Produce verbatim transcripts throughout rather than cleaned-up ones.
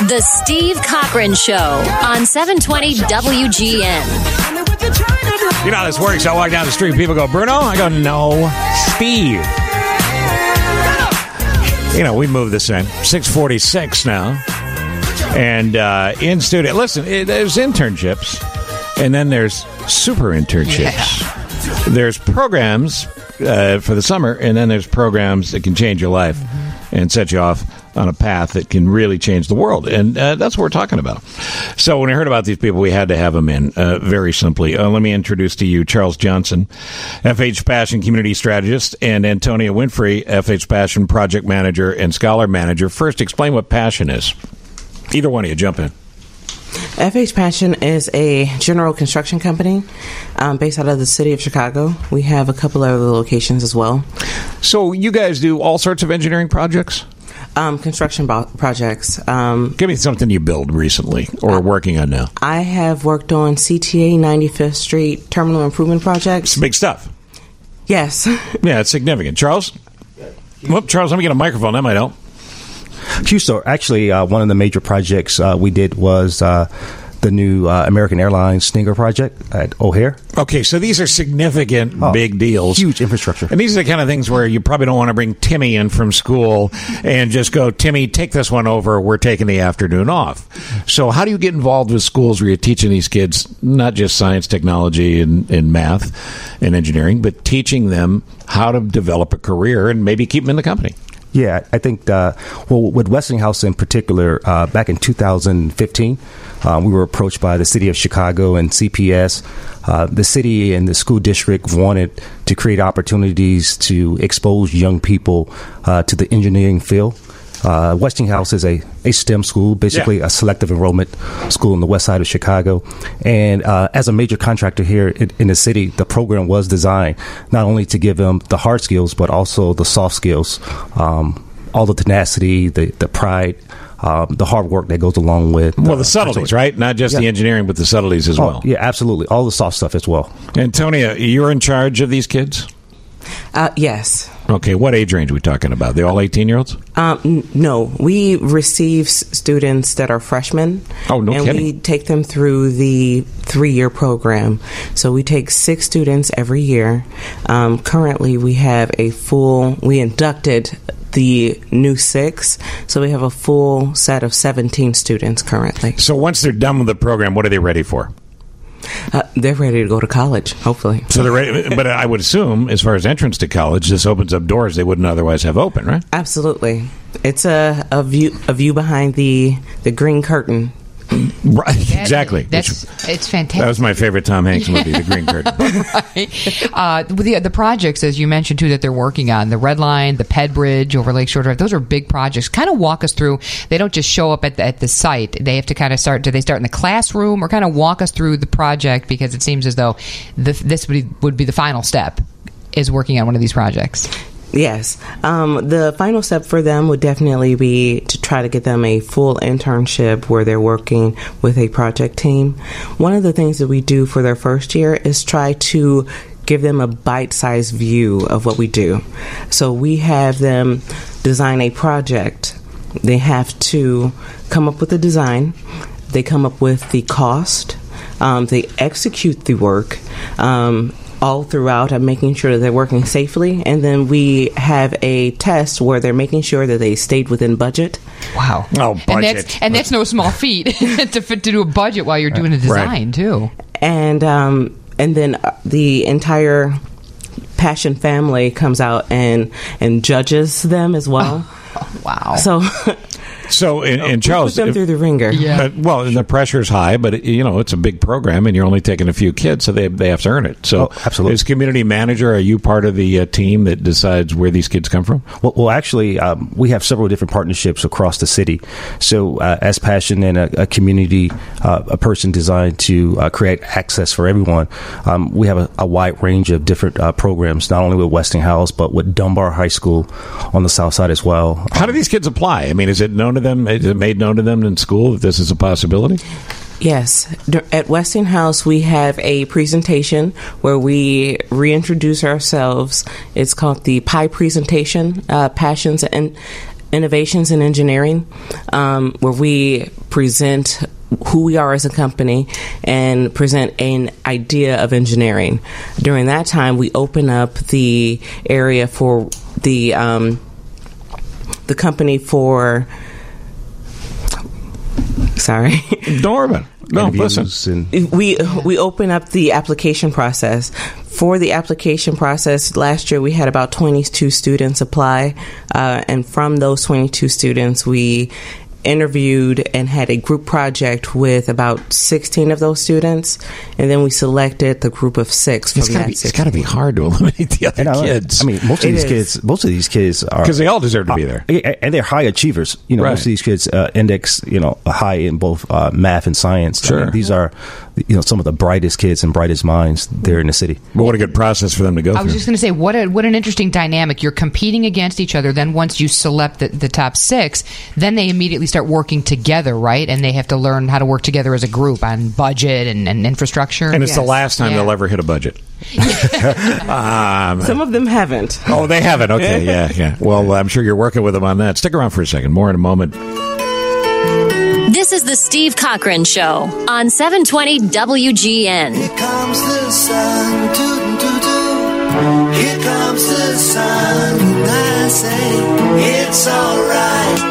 The Steve Cochran Show on seven twenty W G N. You know how this works. I walk down the street, people go, Bruno? I go, no, Steve. You know, we move this in. six forty-six now. And uh, in studio, listen, it, there's internships, and then there's super internships. Yeah. There's programs uh, for the summer, and then there's programs that can change your life mm-hmm. and set you off on a path that can really change the world. And uh, that's what we're talking about. So when I heard about these people, we had to have them in, uh, very simply. Uh, let me introduce to you Charles Johnson, F H Passion Community Strategist, and Antonia Winfrey, F H Passion Project Manager and Scholar Manager. First, explain what Passion is. Either one of you, jump in. F H Passion is a general construction company um, based out of the city of Chicago. We have a couple other locations as well. So you guys do all sorts of engineering projects? Um, construction bo- projects. Um, Give me something you built recently or are working on now. I have worked on C T A ninety-fifth Street Terminal Improvement Project. It's big stuff. Yes. Yeah, it's significant. Charles? Whoop, Charles, let me get a microphone. That might help. Q-Store. Actually, uh, one of the major projects uh, we did was uh, the new uh, American Airlines Stinger project at O'Hare. Okay, so these are significant, oh, big deals. Huge infrastructure. And these are the kind of things where you probably don't want to bring Timmy in from school and just go, Timmy, take this one over. We're taking the afternoon off. So how do you get involved with schools where you're teaching these kids not just science, technology, and, and math and engineering, but teaching them how to develop a career and maybe keep them in the company? Yeah, I think, uh, well, with Westinghouse in particular, uh, back in two thousand fifteen, uh, we were approached by the city of Chicago and C P S. Uh, the city and the school district wanted to create opportunities to expose young people uh, to the engineering field. Uh, Westinghouse is a, a STEM school, basically yeah. a selective enrollment school in the west side of Chicago. And uh, as a major contractor here in, in the city, the program was designed not only to give them the hard skills, but also the soft skills, um, all the tenacity, the, the pride, um, the hard work that goes along with. Well, uh, the subtleties, right? Not just yeah. the engineering, but the subtleties as oh, well. Yeah, absolutely. All the soft stuff as well. Antonia, you're in charge of these kids? Uh, yes. Okay, what age range are we talking about? They're all eighteen-year-olds? Um, n- no, we receive s- students that are freshmen. Oh, no and kidding. we take them through the three-year program. So we take six students every year. Um, currently, we have a full, we inducted the new six, so we have a full set of seventeen students currently. So once they're done with the program, what are they ready for? Uh, they're ready to go to college, hopefully. So they're ready, but I would assume, as far as entrance to college, this opens up doors they wouldn't otherwise have open, right? Absolutely. It's a, a view a view behind the the green curtain. Right, exactly. That's Which, it's fantastic. That was my favorite Tom Hanks movie, The Green Curtain. Right. Uh, the, the projects, as you mentioned, too, that they're working on, the Red Line, the Ped Bridge over Lakeshore Drive, those are big projects. Kind of walk us through. They don't just show up at the, at the site. They have to kind of start, do they start in the classroom or kind of walk us through the project, because it seems as though the, this would be, would be the final step, is working on one of these projects. Yes. Um, the final step for them would definitely be to try to get them a full internship where they're working with a project team. One of the things that we do for their first year is try to give them a bite-sized view of what we do. So we have them design a project. They have to come up with a design. They come up with the cost. Um, they execute the work. Um, all throughout, I'm making sure that they're working safely, and then we have a test where they're making sure that they stayed within budget. Wow. Oh, budget. And that's, and that's no small feat to, to do a budget while you're doing a design, right. too. And, um, and then the entire Passion family comes out and, and judges them as well. Oh, wow. So... So, and, and Charles, put them if, through the ringer. Yeah. Uh, well, and the pressure's high, but it, you know it's a big program, and you're only taking a few kids, so they they have to earn it. So, oh, absolutely. As community manager, are you part of the uh, team that decides where these kids come from? Well, well actually, um, we have several different partnerships across the city. So, uh, as Passion and a, a community, uh, a person designed to uh, create access for everyone, um, we have a, a wide range of different uh, programs, not only with Westinghouse, but with Dunbar High School on the south side as well. How do these kids apply? I mean, is it known to them? Is it made known to them in school that this is a possibility? Yes. At Westinghouse, we have a presentation where we reintroduce ourselves. It's called the P I presentation, uh, Passions and Innovations in Engineering, um, where we present who we are as a company and present an idea of engineering. During that time, we open up the area for the um, the company for. Sorry, Norman. No, listen. And we we open up the application process. For the application process, last year we had about twenty-two students apply, uh, and from those twenty-two students, we interviewed and had a group project with about sixteen of those students, and then we selected the group of six from it's gotta that be, six. It's got to be hard to eliminate the other And I, kids. I mean, most of It these is. kids, most of these kids are because they all deserve to be there. Uh, and they're high achievers. You know, Right. most of these kids uh, index, you know, high in both uh, math and science. I Sure. mean, these are, you know, some of the brightest kids and brightest minds there in the city. But what a good process for them to go I through. was just going to say, what a, what an interesting dynamic. You're competing against each other. Then once you select the, the top six, then they immediately start working together, right? And they have to learn how to work together as a group on budget and, and infrastructure. and it's the Yes. last time Yeah. they'll ever hit a budget. um, Some of them haven't. oh, they haven't. Okay, yeah, yeah. Well, I'm sure you're working with them on that. Stick around for a second. More in a moment. This is the Steve Cochran Show on seven twenty W G N. Here comes the sun, toot toot toot. Here comes the sun, and I say it's alright.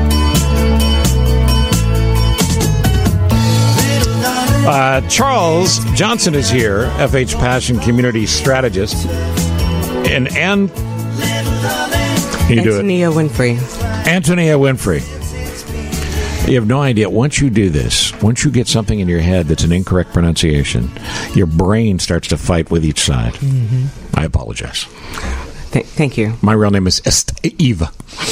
Uh, Charles Johnson is here, F H Passion Community Strategist. And Ann, you do it. Antonia Winfrey. Antonia Winfrey. You have no idea. Once you do this, once you get something in your head that's an incorrect pronunciation, your brain starts to fight with each side. Mm-hmm. I apologize. Th- thank you. My real name is Eva.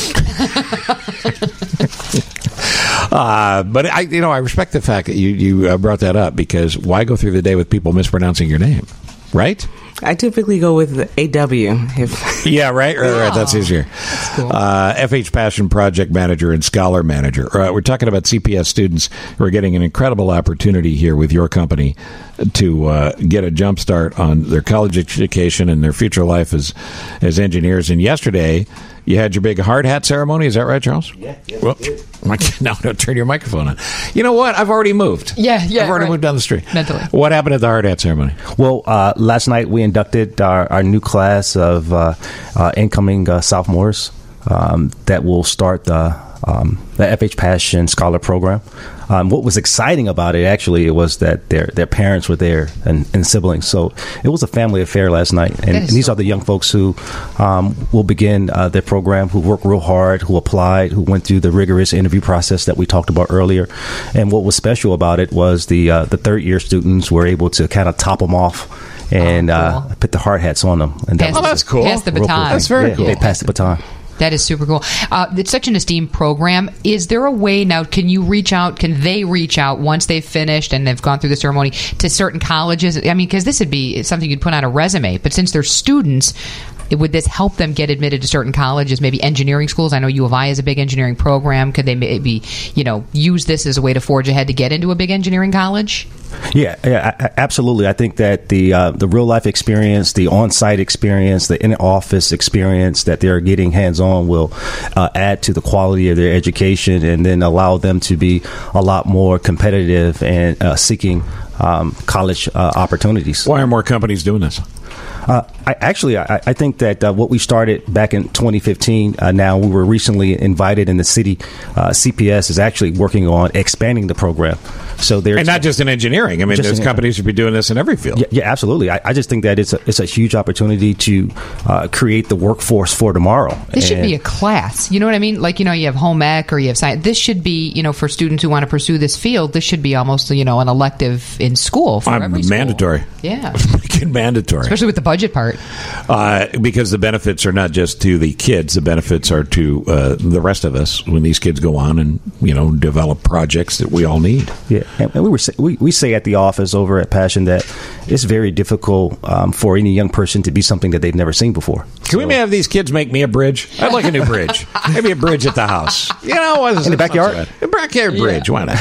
uh, but I, you know, I respect the fact that you you uh, brought that up, because why go through the day with people mispronouncing your name, right? I typically go with A W. If Yeah, right, right, right. That's Oh, easier. that's cool. Uh, F H Passion Project Manager and Scholar Manager. Uh, we're talking about C P S students who are getting an incredible opportunity here with your company to uh, get a jump start on their college education and their future life as as engineers. And yesterday, you had your big hard hat ceremony. Is that right, Charles? Yeah. yeah well, now don't turn your microphone on. You know what? I've already moved. Yeah, yeah, I've already right. moved down the street. Mentally. What happened at the hard hat ceremony? Well, uh, last night we inducted our, our new class of uh, uh, incoming uh, sophomores um, that will start the, um, the F H Passion Scholar Program. Um, what was exciting about it, actually, it was that their their parents were there and, and siblings. So it was a family affair last night. And, and these so are the young folks who um, will begin uh, their program, who worked real hard, who applied, who went through the rigorous interview process that we talked about earlier. And what was special about it was the uh, the third year students were able to kind of top them off and Oh, cool. uh, put the hard hats on them. And Pass- Oh, that's cool. Pass the real cool. baton. That's very Yeah, cool. They passed the baton. That is super cool. Uh, it's such an esteemed program. Is there a way now, can you reach out, can they reach out once they've finished and they've gone through the ceremony to certain colleges? I mean, because this would be something you'd put on a resume, but since they're students, would this help them get admitted to certain colleges, maybe engineering schools? I know U of I is a big engineering program. Could they maybe, you know, use this as a way to forge ahead to get into a big engineering college? Yeah, yeah, a- a- absolutely. I think that the uh, the real life experience, the on site experience, the in office experience that they're getting hands on will uh, add to the quality of their education, and then allow them to be a lot more competitive and uh, seeking um, college uh, opportunities. Why are more companies doing this? Uh, I, actually, I, I think that uh, what we started back in twenty fifteen, uh, now we were recently invited in the city. Uh, C P S is actually working on expanding the program. So they're And not just in engineering. I mean, Just there's in- companies should be doing this in every field. Yeah, yeah, absolutely. I, I just think that it's a, it's a huge opportunity to uh, create the workforce for tomorrow. This should And- be a class. You know what I mean? Like, you know, you have home ec or you have science. This should be, you know, for students who want to pursue this field, this should be almost, you know, an elective in school for I'm every school. mandatory. Yeah. Freaking mandatory. Especially with the budget part. Uh, because the benefits are not just to the kids, the benefits are to uh, the rest of us when these kids go on and, you know, develop projects that we all need. Yeah, and we were say, we, we say at the office over at Passion that it's very difficult um, for any young person to be something that they've never seen before. Can we have these kids make me a bridge? I'd like a new bridge. Maybe a bridge at the house. You know, In the backyard? A backyard bridge. Why not?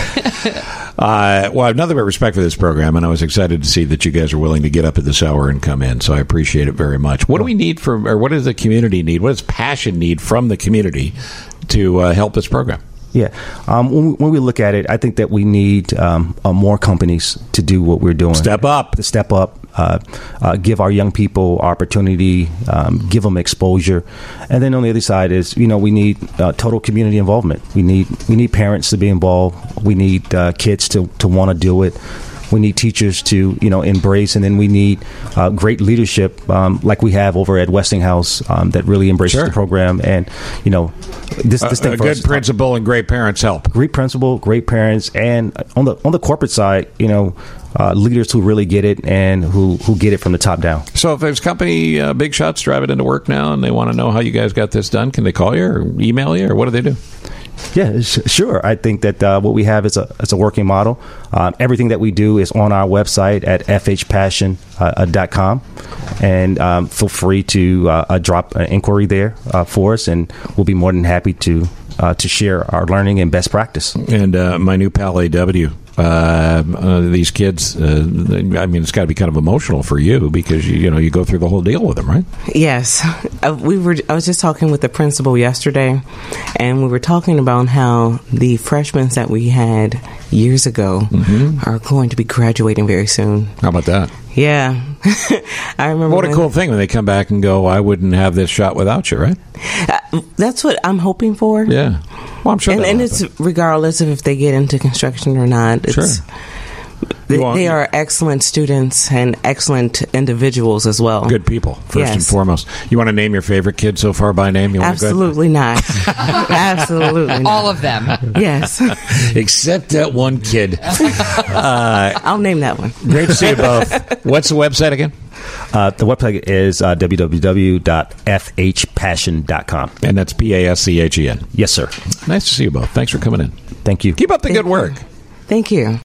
uh, well, I have nothing but respect for this program, and I was excited to see that you guys are willing to get up at this hour and come in. So I appreciate it very much. What do we need for, or what does the community need? What does Passion need from the community to uh, help this program? Yeah. Um, when, we, when we look at it, I think that we need um, uh, more companies to do what we're doing. Step up. To step up, uh, uh, give our young people opportunity, um, give them exposure. And then on the other side is, you know, we need uh, total community involvement. We need we need parents to be involved. We need uh, kids to, to want to do it. We need teachers to, you know, embrace, and then we need uh, great leadership um, like we have over at Westinghouse um, that really embraces Sure. the program. And, you know, this, this Uh, thing a for good us is- principal and great parents help. Great principal, great parents, and on the on the corporate side, you know, uh, leaders who really get it and who, who get it from the top down. So if there's company uh, big shots driving into work now and they want to know how you guys got this done, can they call you or email you, or what do they do? Yeah, sh- sure. I think that uh, what we have is a is a working model. Um, everything that we do is on our website at f h passion dot com, and um, feel free to uh, uh, drop an inquiry there uh, for us, and we'll be more than happy to uh, to share our learning and best practice. And uh, my new pal A W, uh, uh, these kids, uh, I mean, it's got to be kind of emotional for you because, you, you know, you go through the whole deal with them, right? Yes, uh, we were. I was just talking with the principal yesterday, and we were talking about how the freshmen that we had years ago Mm-hmm. are going to be graduating very soon. How about that? Yeah, I remember. What a when- cool thing when they come back and go, I wouldn't have this shot without you, right? Uh, that's what I'm hoping for. Yeah. Well, I'm sure and, that'll and it's happen. regardless of if they get into construction or not. It's, Sure. They, You want- they are excellent students and excellent individuals as well. Good people, first Yes. and foremost. You want to name your favorite kid so far by name? You want to go ahead? Absolutely not. Absolutely not. All of them. Yes. Except that one kid. I'll name that one. Great to see you both. What's the website again? Uh, the website is uh, w w w dot f h passion dot com. And that's P A S C H E N. Yes, sir. Nice to see you both. Thanks for coming in. Thank you. Keep up the good work. Thank you.